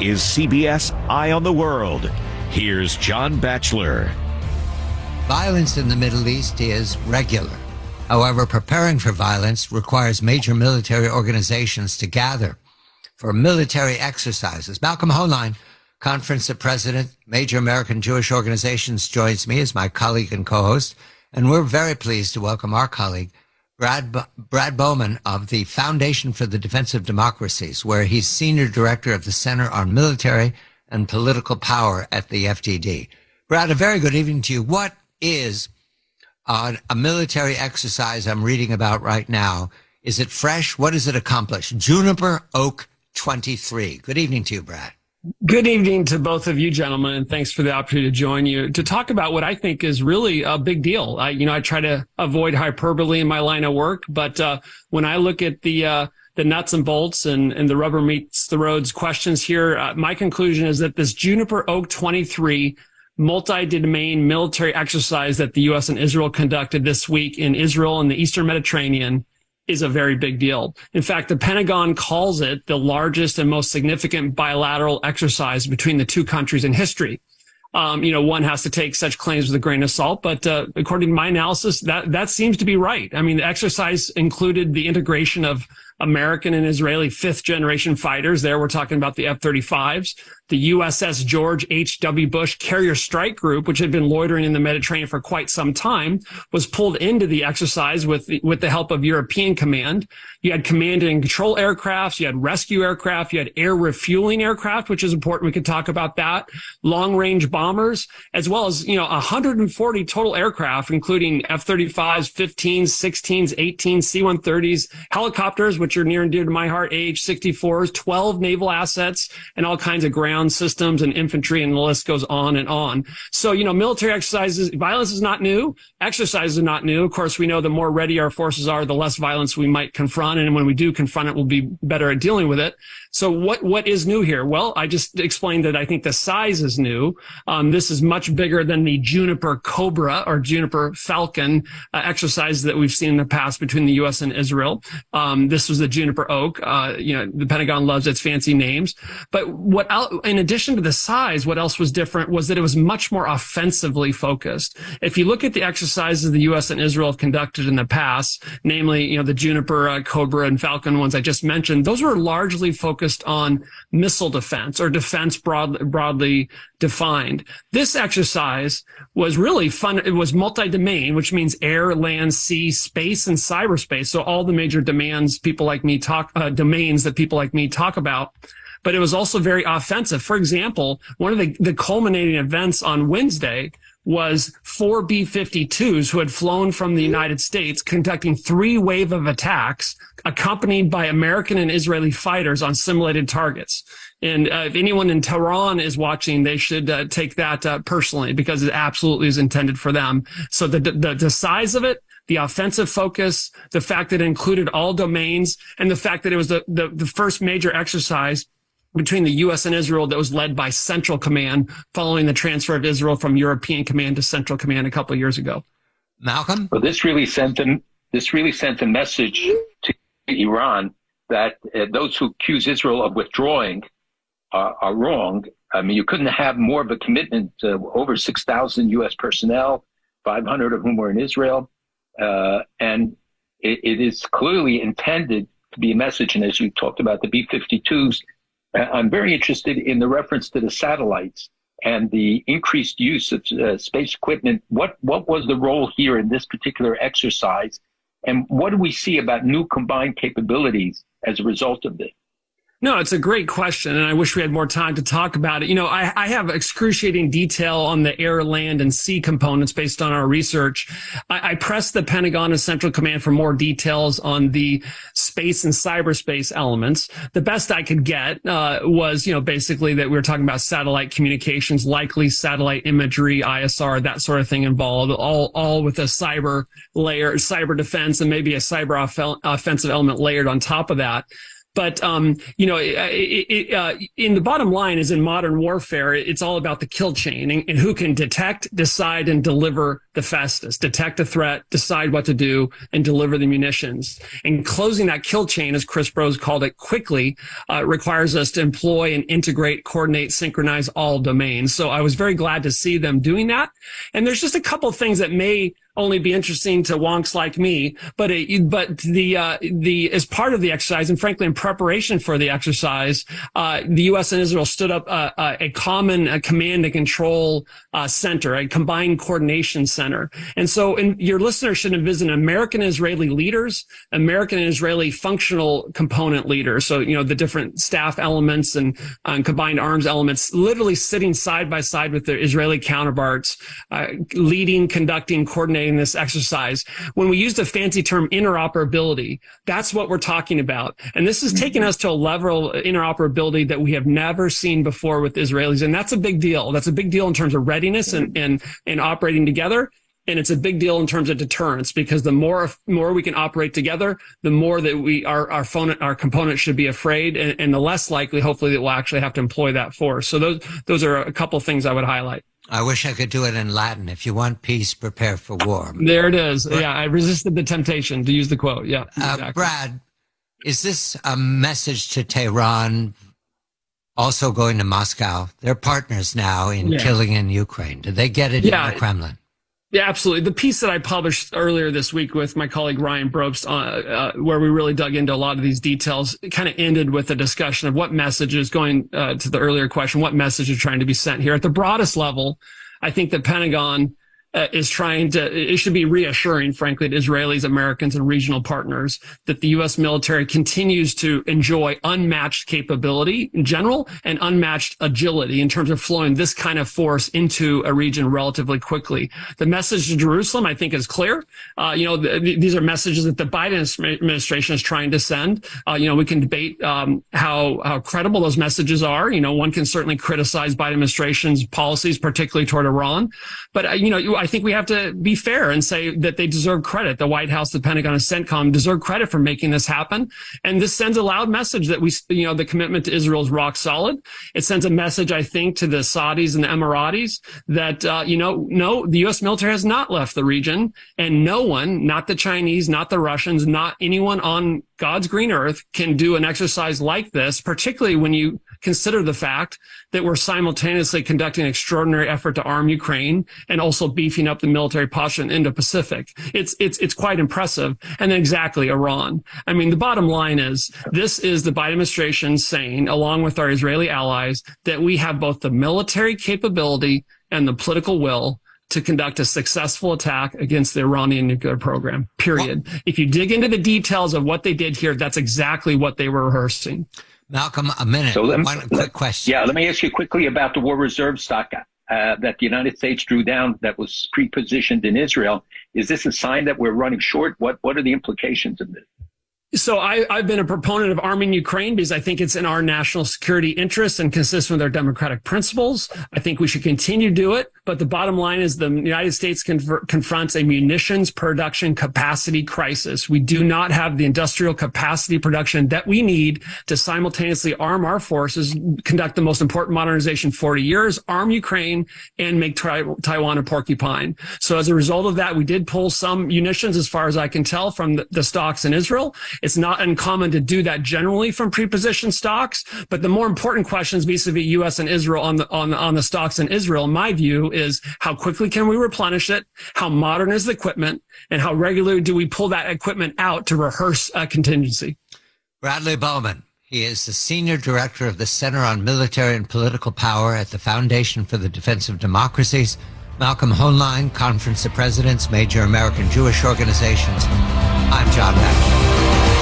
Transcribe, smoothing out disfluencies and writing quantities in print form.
is CBS Eye on the World. Here's John Batchelor. Violence in the Middle East is regular. However, preparing for violence requires major military organizations to gather for military exercises. Malcolm Hoenlein, Conference of President, Major American Jewish Organizations, joins me as my colleague and co-host. And we're very pleased to welcome our colleague, Brad Bowman of the Foundation for the Defense of Democracies, where he's Senior Director of the Center on Military and Political Power at the FDD. Brad, a very good evening to you. What is a military exercise I'm reading about right now? Is it fresh? What does it accomplish? Juniper Oak 23. Good evening to you, Brad. Good evening to both of you, gentlemen, and thanks for the opportunity to join you to talk about what I think is really a big deal. I try to avoid hyperbole in my line of work, but when I look at the nuts and bolts and the rubber meets the roads questions here, my conclusion is that this Juniper Oak 23 multi-domain military exercise that the U.S. and Israel conducted this week in Israel and the Eastern Mediterranean is a very big deal. In fact, the Pentagon calls it the largest and most significant bilateral exercise between the two countries in history. One has to take such claims with a grain of salt, but according to my analysis, that seems to be right. I mean, the exercise included the integration of American and Israeli fifth-generation fighters. There, we're talking about the F-35s, the USS George H.W. Bush Carrier Strike Group, which had been loitering in the Mediterranean for quite some time, was pulled into the exercise with the help of European Command. You had command and control aircrafts, you had rescue aircraft, you had air refueling aircraft, which is important. We could talk about that. Long-range bombers, as well as, 140 total aircraft, including F-35s, 15s, 16s, 18s, C-130s, helicopters, which are near and dear to my heart, AH-64s, 12 naval assets, and all kinds of ground systems and infantry, and the list goes on and on. So, military exercises, violence is not new. Exercises are not new. Of course, we know the more ready our forces are, the less violence we might confront. And when we do confront it, we'll be better at dealing with it. So what is new here? Well, I just explained that I think the size is new. This is much bigger than the Juniper Cobra or Juniper Falcon exercise that we've seen in the past between the U.S. and Israel. This was the Juniper Oak. The Pentagon loves its fancy names. But in addition to the size, what else was different was that it was much more offensively focused. If you look at the exercises the U.S. and Israel have conducted in the past, namely, the Juniper, Cobra, and Falcon ones I just mentioned, those were largely focused on missile defense or defense broadly defined. This exercise was really fun. It was multi-domain, which means air, land, sea, space, and cyberspace. So all the major domains domains that people like me talk about. But it was also very offensive. For example, one of the culminating events on Wednesday was 4 B-52s who had flown from the United States conducting 3 waves of attacks accompanied by American and Israeli fighters on simulated targets. And if anyone in Tehran is watching, they should take that personally because it absolutely is intended for them. So the size of it, the offensive focus, the fact that it included all domains, and the fact that it was the first major exercise between the U.S. and Israel that was led by Central Command following the transfer of Israel from European Command to Central Command a couple of years ago. Malcolm? Well, this really sent a message to Iran that those who accuse Israel of withdrawing are wrong. I mean, you couldn't have more of a commitment to over 6,000 U.S. personnel, 500 of whom were in Israel. And it is clearly intended to be a message. And as you talked about the B-52s, I'm very interested in the reference to the satellites and the increased use of space equipment. What was the role here in this particular exercise? And what do we see about new combined capabilities as a result of this? No, it's a great question, and I wish we had more time to talk about it. I have excruciating detail on the air, land, and sea components based on our research. I pressed the Pentagon and Central Command for more details on the space and cyberspace elements. The best I could get was, basically that we were talking about satellite communications, likely satellite imagery, ISR, that sort of thing involved, all with a cyber layer, cyber defense, and maybe a cyber offensive element layered on top of that. But, in the bottom line is in modern warfare, it's all about the kill chain and who can detect, decide, and deliver the fastest, detect a threat, decide what to do, and deliver the munitions. And closing that kill chain, as Chris Brose called it, quickly requires us to employ and integrate, coordinate, synchronize all domains. So I was very glad to see them doing that. And there's just a couple of things that may only be interesting to wonks like me, but as part of the exercise, and frankly in preparation for the exercise, the U.S. and Israel stood up a common command and control center, a combined coordination center. And so, your listeners should envision American and Israeli leaders, American and Israeli functional component leaders. So, the different staff elements and combined arms elements, literally sitting side by side with their Israeli counterparts, leading, conducting, coordinating this exercise. When we use the fancy term interoperability, that's what we're talking about. And this has taken us to a level of interoperability that we have never seen before with Israelis. And that's a big deal. That's a big deal in terms of readiness and operating together. And it's a big deal in terms of deterrence, because the more we can operate together, the more that our components should be afraid, and the less likely, hopefully, that we'll actually have to employ that force. So those are a couple of things I would highlight. I wish I could do it in Latin. If you want peace, prepare for war. There it is. Yeah, I resisted the temptation to use the quote. Yeah, exactly. Brad, is this a message to Tehran, also going to Moscow? They're partners now in killing in Ukraine. Do they get it in the Kremlin? Yeah, absolutely. The piece that I published earlier this week with my colleague Ryan Brobst, where we really dug into a lot of these details, kind of ended with a discussion of what message is going to the earlier question, what message is trying to be sent here. At the broadest level, I think the Pentagon is trying to, it should be reassuring, frankly, to Israelis, Americans, and regional partners that the U.S. military continues to enjoy unmatched capability in general and unmatched agility in terms of flowing this kind of force into a region relatively quickly. The message to Jerusalem, I think, is clear. These are messages that the Biden administration is trying to send. We can debate how credible those messages are. One can certainly criticize Biden administration's policies, particularly toward Iran. But, I think we have to be fair and say that they deserve credit. The White House, the Pentagon, and CENTCOM deserve credit for making this happen. And this sends a loud message that the commitment to Israel is rock solid. It sends a message, I think, to the Saudis and the Emiratis that, no, the U.S. military has not left the region, and no one, not the Chinese, not the Russians, not anyone on God's green earth can do an exercise like this, particularly when you consider the fact that we're simultaneously conducting an extraordinary effort to arm Ukraine and also beefing up the military posture in the Indo-Pacific. It's quite impressive. And then exactly Iran. I mean, the bottom line is this is the Biden administration saying, along with our Israeli allies, that we have both the military capability and the political will to conduct a successful attack against the Iranian nuclear program, period. Well, if you dig into the details of what they did here, that's exactly what they were rehearsing. Malcolm, a minute. So one quick question. Yeah, let me ask you quickly about the war reserve stock that the United States drew down that was pre-positioned in Israel. Is this a sign that we're running short? What are the implications of this? So I've been a proponent of arming Ukraine because I think it's in our national security interests and consistent with our democratic principles. I think we should continue to do it. But the bottom line is the United States confronts a munitions production capacity crisis. We do not have the industrial capacity production that we need to simultaneously arm our forces, conduct the most important modernization 40 years, arm Ukraine, and make Taiwan a porcupine. So as a result of that, we did pull some munitions, as far as I can tell, from the stocks in Israel. It's not uncommon to do that generally from pre-positioned stocks, but the more important questions vis-a-vis U.S. and Israel on the stocks in Israel, in my view, is how quickly can we replenish it, how modern is the equipment, and how regularly do we pull that equipment out to rehearse a contingency. Bradley Bowman. He is the Senior Director of the Center on Military and Political Power at the Foundation for the Defense of Democracies. Malcolm Hoenlein, Conference of Presidents, Major American Jewish Organizations. I'm John Batchelor.